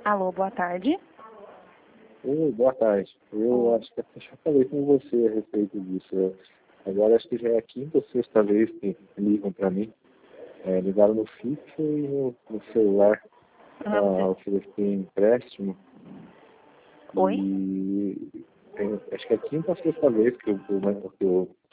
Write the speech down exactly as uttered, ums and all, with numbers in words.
Alô, boa tarde. Oi, boa tarde. Eu acho que eu já falei com você a respeito disso. Eu, agora acho que já é a quinta ou sexta vez que ligam para mim. É, ligaram no fixo e no, no celular para Não, você- oferecer empréstimo. Oi? E tem- acho que é a quinta ou sexta vez que eu, que eu, que eu